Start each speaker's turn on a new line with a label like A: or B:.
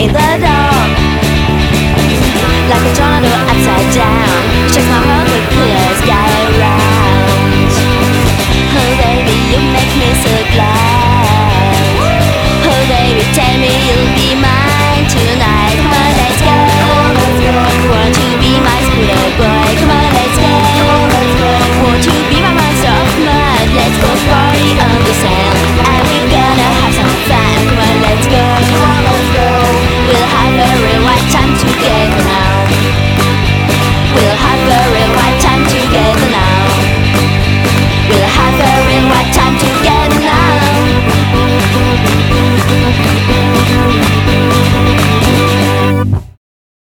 A: in the dark. Like a tornado upside down, shakes my heart with clear sky around. Oh baby, you make me so glad. Oh baby, tell me you'll be